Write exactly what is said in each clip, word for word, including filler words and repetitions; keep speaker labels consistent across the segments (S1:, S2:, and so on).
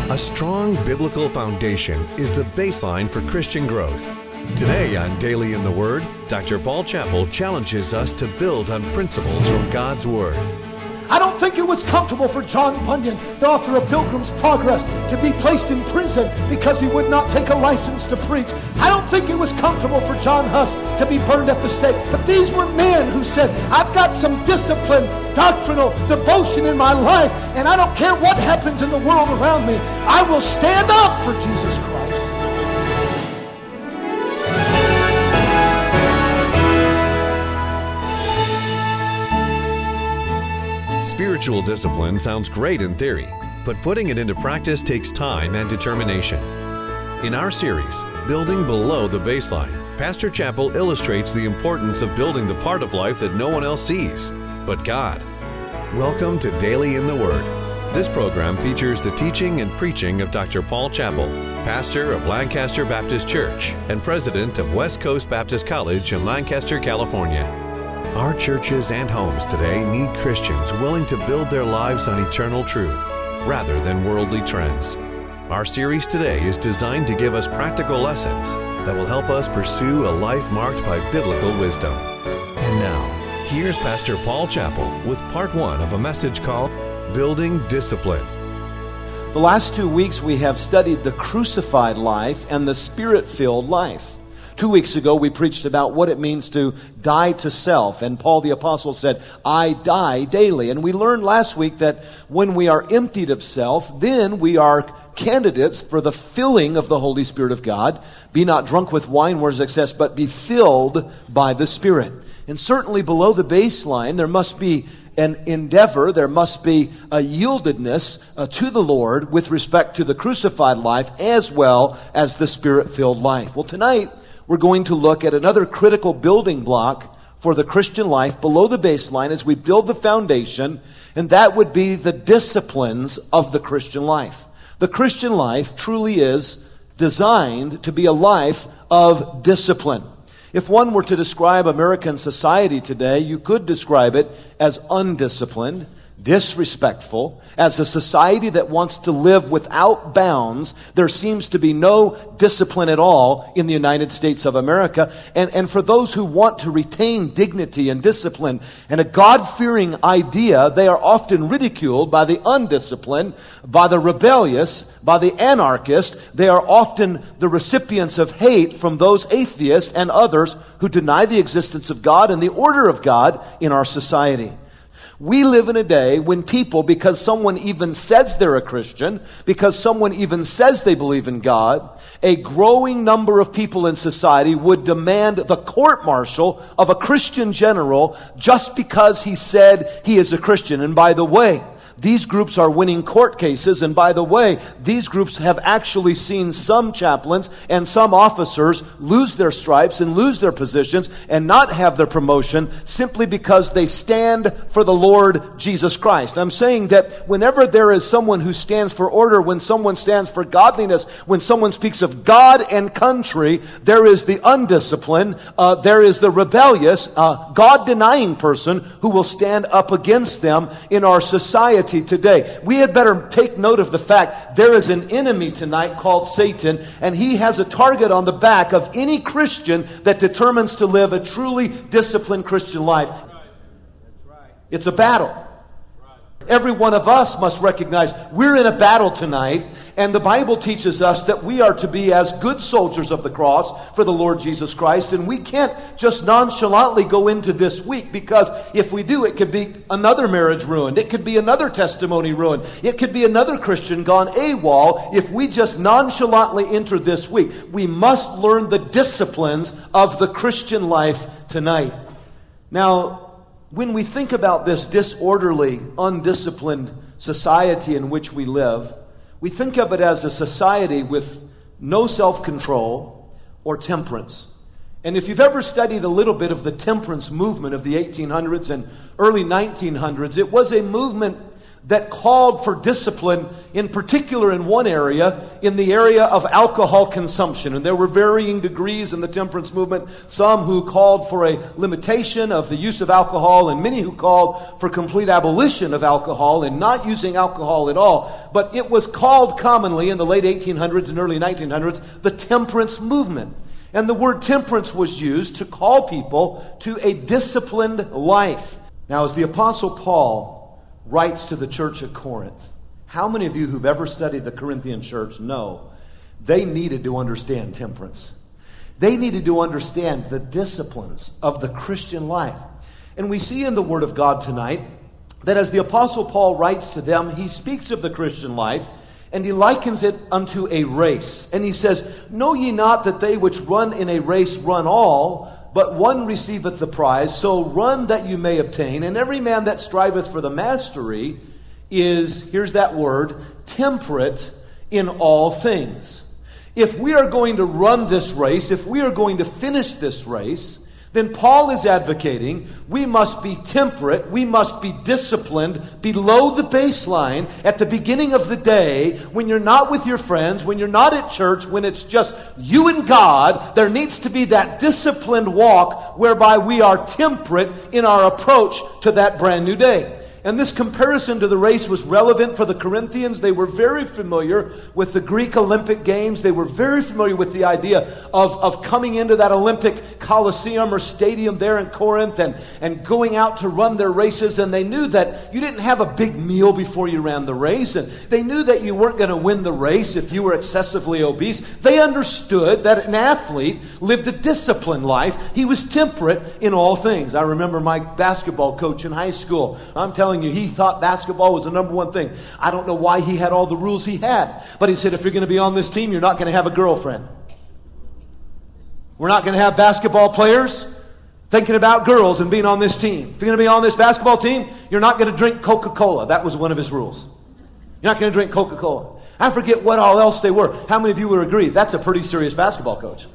S1: A strong biblical foundation is the baseline for Christian growth. Today on Daily in the Word, Doctor Paul Chappell challenges us to build on principles from God's Word.
S2: I don't think it was comfortable for John Bunyan, the author of Pilgrim's Progress, to be placed in prison because he would not take a license to preach. I don't think it was comfortable for John Huss to be burned at the stake. But these were men who said, I've got some discipline, doctrinal devotion in my life, and I don't care what happens in the world around me. I will stand up for Jesus Christ.
S1: Spiritual discipline sounds great in theory, but putting it into practice takes time and determination. In our series, Building Below the Baseline, Pastor Chappell illustrates the importance of building the part of life that no one else sees, but God. Welcome to Daily in the Word. This program features the teaching and preaching of Doctor Paul Chappell, pastor of Lancaster Baptist Church and president of West Coast Baptist College in Lancaster, California. Our churches and homes today need Christians willing to build their lives on eternal truth rather than worldly trends. Our series today is designed to give us practical lessons that will help us pursue a life marked by biblical wisdom. And now, here's Pastor Paul Chappell with part one of a message called Building Discipline.
S2: The last two weeks we have studied the crucified life and the spirit-filled life. Two weeks ago, we preached about what it means to die to self. And Paul the Apostle said, I die daily. And we learned last week that when we are emptied of self, then we are candidates for the filling of the Holy Spirit of God. Be not drunk with wine where is excess, but be filled by the Spirit. And certainly below the baseline, there must be an endeavor, there must be a yieldedness uh, to the Lord with respect to the crucified life as well as the Spirit-filled life. Well, tonight, we're going to look at another critical building block for the Christian life below the baseline as we build the foundation, and that would be the disciplines of the Christian life. The Christian life truly is designed to be a life of discipline. If one were to describe American society today, you could describe it as undisciplined, disrespectful. As a society that wants to live without bounds, there seems to be no discipline at all in the United States of America. And, and for those who want to retain dignity and discipline and a God-fearing idea, they are often ridiculed by the undisciplined, by the rebellious, by the anarchist. They are often the recipients of hate from those atheists and others who deny the existence of God and the order of God in our society. We live in a day when people, because someone even says they're a Christian, because someone even says they believe in God, a growing number of people in society would demand the court-martial of a Christian general just because he said he is a Christian. And by the way, these groups are winning court cases, and by the way, these groups have actually seen some chaplains and some officers lose their stripes and lose their positions and not have their promotion simply because they stand for the Lord Jesus Christ. I'm saying that whenever there is someone who stands for order, when someone stands for godliness, when someone speaks of God and country, there is the undisciplined, uh, there is the rebellious, uh, God-denying person who will stand up against them in our society today. We had better take note of the fact there is an enemy tonight called Satan, and he has a target on the back of any Christian that determines to live a truly disciplined Christian life. It's a battle. Every one of us must recognize we're in a battle tonight, and the Bible teaches us that we are to be as good soldiers of the cross for the Lord Jesus Christ, and we can't just nonchalantly go into this week, because if we do, it could be another marriage ruined. It could be another testimony ruined. It could be another Christian gone AWOL if we just nonchalantly enter this week. We must learn the disciplines of the Christian life tonight. Now, when we think about this disorderly, undisciplined society in which we live, we think of it as a society with no self-control or temperance. And if you've ever studied a little bit of the temperance movement of the eighteen hundreds and early nineteen hundreds, it was a movement that called for discipline, in particular in one area, in the area of alcohol consumption. And there were varying degrees in the temperance movement, some who called for a limitation of the use of alcohol, and many who called for complete abolition of alcohol and not using alcohol at all. But it was called commonly in the late eighteen hundreds and early nineteen hundreds the temperance movement. And the word temperance was used to call people to a disciplined life. Now, as the Apostle Paul writes to the church at Corinth, how many of you who've ever studied the Corinthian church know they needed to understand temperance? They needed to understand the disciplines of the Christian life. And we see in the Word of God tonight that as the Apostle Paul writes to them, he speaks of the Christian life and he likens it unto a race. And he says, "Know ye not that they which run in a race run all, but one receiveth the prize, so run that you may obtain. And every man that striveth for the mastery is," here's that word, "temperate in all things." If we are going to run this race, if we are going to finish this race, then Paul is advocating we must be temperate, we must be disciplined below the baseline at the beginning of the day when you're not with your friends, when you're not at church, when it's just you and God. There needs to be that disciplined walk whereby we are temperate in our approach to that brand new day. And this comparison to the race was relevant for the Corinthians. They were very familiar with the Greek Olympic Games. They were very familiar with the idea of, of coming into that Olympic Coliseum or stadium there in Corinth and, and going out to run their races. And they knew that you didn't have a big meal before you ran the race. And they knew that you weren't going to win the race if you were excessively obese. They understood that an athlete lived a disciplined life. He was temperate in all things. I remember my basketball coach in high school. I'm telling you, he thought basketball was the number one thing. I don't know why he had all the rules he had, but he said, if you're going to be on this team, you're not going to have a girlfriend. We're not going to have basketball players thinking about girls and being on this team. If you're going to be on this basketball team, you're not going to drink Coca-Cola. That was one of his rules. You're not going to drink Coca-Cola. I forget what all else they were. How many of you would agree that's a pretty serious basketball coach?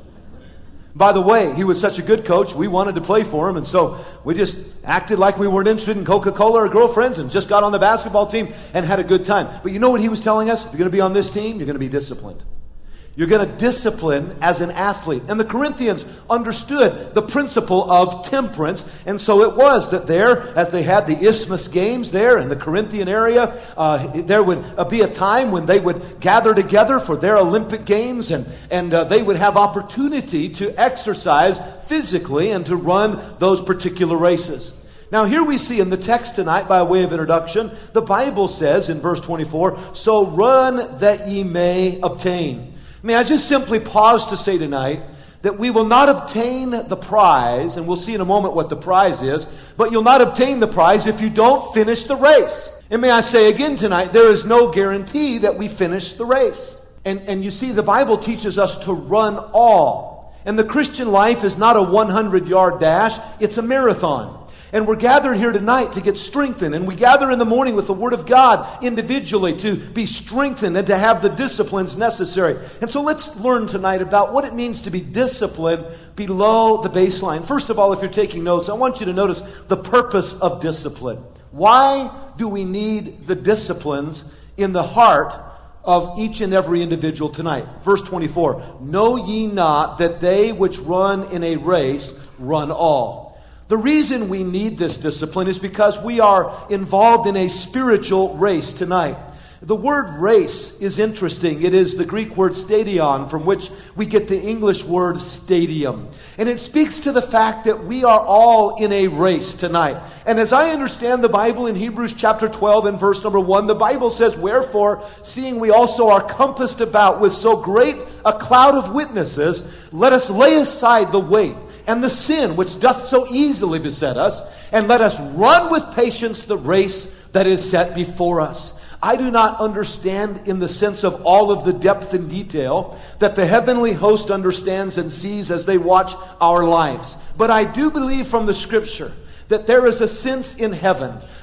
S2: By the way, he was such a good coach, we wanted to play for him, and so we just acted like we weren't interested in Coca-Cola or girlfriends and just got on the basketball team and had a good time. But you know what he was telling us? If you're going to be on this team, you're going to be disciplined. You're going to discipline as an athlete. And the Corinthians understood the principle of temperance. And so it was that there, as they had the Isthmus Games there in the Corinthian area, uh, there would uh, be a time when they would gather together for their Olympic Games. And, and uh, they would have opportunity to exercise physically and to run those particular races. Now here we see in the text tonight, by way of introduction, the Bible says in verse twenty-four, "So run that ye may obtain." May I just simply pause to say tonight that we will not obtain the prize, and we'll see in a moment what the prize is, but you'll not obtain the prize if you don't finish the race. And may I say again tonight, there is no guarantee that we finish the race. And, and you see, the Bible teaches us to run all. And the Christian life is not a hundred-yard dash, it's a marathon. And we're gathered here tonight to get strengthened. And we gather in the morning with the Word of God individually to be strengthened and to have the disciplines necessary. And so let's learn tonight about what it means to be disciplined below the baseline. First of all, if you're taking notes, I want you to notice the purpose of discipline. Why do we need the disciplines in the heart of each and every individual tonight? Verse twenty-four, "Know ye not that they which run in a race run all?" The reason we need this discipline is because we are involved in a spiritual race tonight. The word race is interesting. It is the Greek word stadion, from which we get the English word stadium. And it speaks to the fact that we are all in a race tonight. And as I understand the Bible in Hebrews chapter twelve and verse number one, the Bible says, "Wherefore, seeing we also are compassed about with so great a cloud of witnesses, let us lay aside the weight and the sin which doth so easily beset us, and let us run with patience the race that is set before us." I do not understand in the sense of all of the depth and detail that the heavenly host understands and sees as they watch our lives. But I do believe from the Scripture that there is a sense in heaven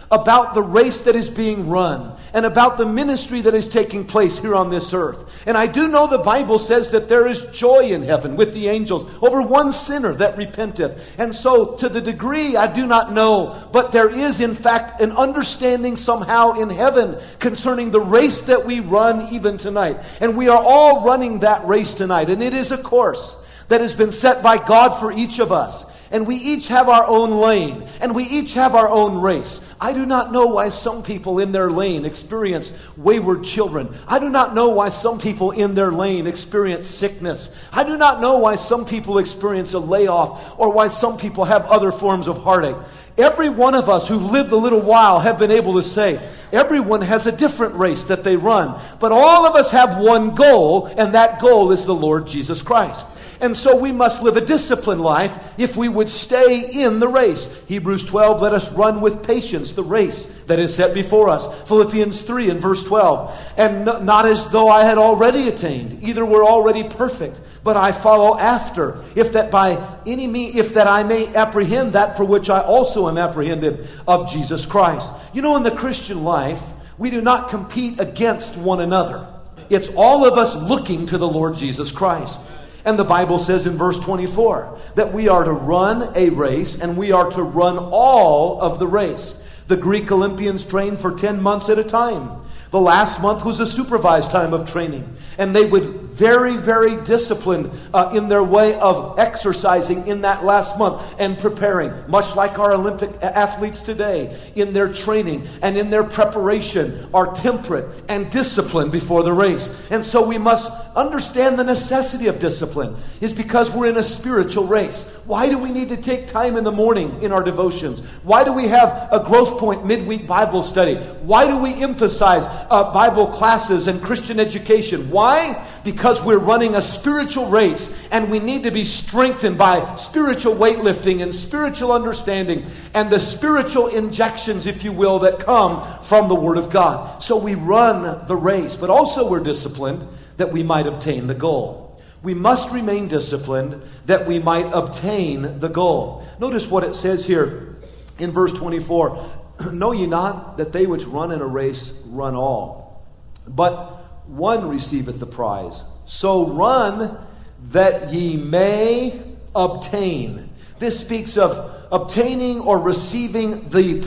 S2: about the race that is being run and about the ministry that is taking place here on this earth. And I do know the Bible says that there is joy in heaven with the angels over one sinner that repenteth. And so to the degree I do not know, but there is in fact an understanding somehow in heaven concerning the race that we run even tonight. And we are all running that race tonight. And it is a course that has been set by God for each of us. And we each have our own lane, and we each have our own race. I do not know why some people in their lane experience wayward children. I do not know why some people in their lane experience sickness. I do not know why some people experience a layoff, or why some people have other forms of heartache. Every one of us who've lived a little while have been able to say, everyone has a different race that they run. But all of us have one goal, and that goal is the Lord Jesus Christ. And so we must live a disciplined life if we would stay in the race. Hebrews twelve, let us run with patience the race that is set before us. Philippians three and verse twelve, and not as though I had already attained, either were already perfect, but I follow after, if that by any means, if that I may apprehend that for which I also am apprehended of Jesus Christ. You know, in the Christian life, we do not compete against one another. It's all of us looking to the Lord Jesus Christ. And the Bible says in verse twenty-four that we are to run a race, and we are to run all of the race. The Greek Olympians trained for ten months at a time. The last month was a supervised time of training. And they would very, very disciplined uh, in their way of exercising in that last month and preparing, much like our Olympic athletes today, in their training and in their preparation are temperate and disciplined before the race. And so we must understand the necessity of discipline is because we're in a spiritual race. Why do we need to take time in the morning in our devotions? Why do we have a Growth Point midweek Bible study? Why do we emphasize uh, Bible classes and Christian education? Why? Because we're running a spiritual race, and we need to be strengthened by spiritual weightlifting and spiritual understanding and the spiritual injections, if you will, that come from the Word of God. So we run the race, but also we're disciplined that we might obtain the goal. We must remain disciplined that we might obtain the goal. Notice what it says here in verse twenty-four. Know ye not that they which run in a race run all, but one receiveth the prize. So run that ye may obtain. This speaks of obtaining or receiving the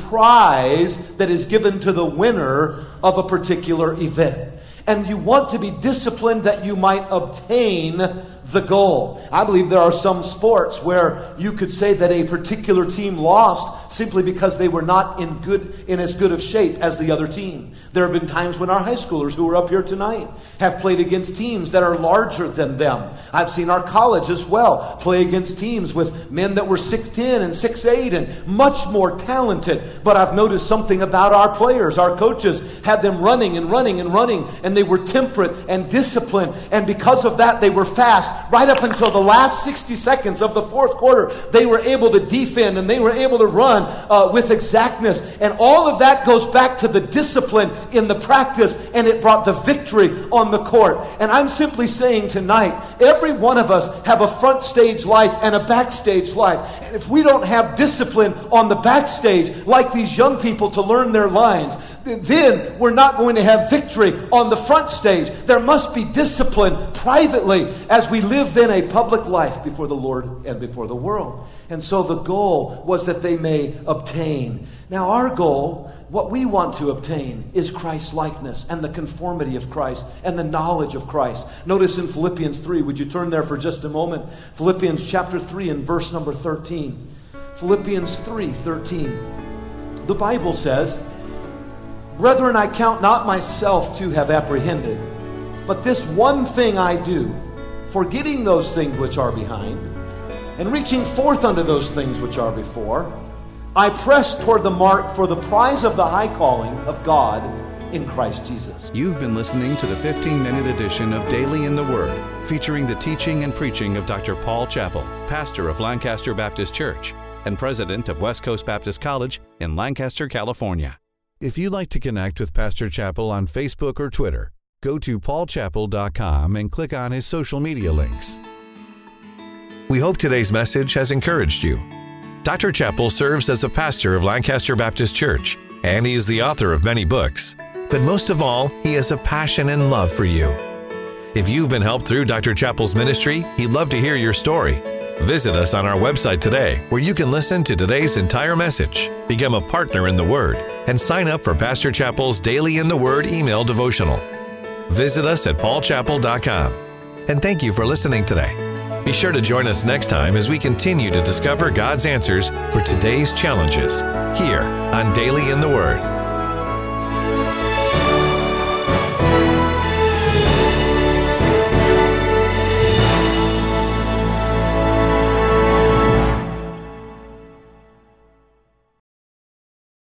S2: prize that is given to the winner of a particular event. And you want to be disciplined that you might obtain the goal. I believe there are some sports where you could say that a particular team lost simply because they were not in good in as good of shape as the other team. There have been times when our high schoolers who are up here tonight have played against teams that are larger than them. I've seen our college as well play against teams with men that were six ten and six eight and much more talented. But I've noticed something about our players. Our coaches had them running and running and running, and they were temperate and disciplined. And because of that, they were fast. Right up until the last sixty seconds of the fourth quarter, they were able to defend and they were able to run uh, with exactness. And all of that goes back to the discipline in the practice, and it brought the victory on the court. And I'm simply saying tonight, every one of us have a front stage life and a backstage life. And if we don't have discipline on the backstage, like these young people to learn their lines, then we're not going to have victory on the front stage. There must be discipline privately as we live then a public life before the Lord and before the world. And so the goal was that they may obtain. Now our goal, what we want to obtain, is Christ's likeness and the conformity of Christ and the knowledge of Christ. Notice in Philippians three, would you turn there for just a moment? Philippians chapter three and verse number thirteen. Philippians three thirteen. The Bible says, Brethren, I count not myself to have apprehended, but this one thing I do, forgetting those things which are behind, and reaching forth unto those things which are before, I press toward the mark for the prize of the high calling of God in Christ Jesus.
S1: You've been listening to the fifteen-minute edition of Daily in the Word, featuring the teaching and preaching of Doctor Paul Chappell, pastor of Lancaster Baptist Church and president of West Coast Baptist College in Lancaster, California. If you'd like to connect with Pastor Chappell on Facebook or Twitter, go to paul chappell dot com and click on his social media links. We hope today's message has encouraged you. Doctor Chappell serves as a pastor of Lancaster Baptist Church. and he is the author of many books. But most of all, he has a passion and love for you. If you've been helped through Doctor Chappell's ministry, he'd love to hear your story. Visit us on our website today, where you can listen to today's entire message, become a partner in the Word, and sign up for Pastor Chappell's Daily in the Word email devotional. Visit us at paul chappell dot com. And thank you for listening today. Be sure to join us next time as we continue to discover God's answers for today's challenges here on Daily in the Word.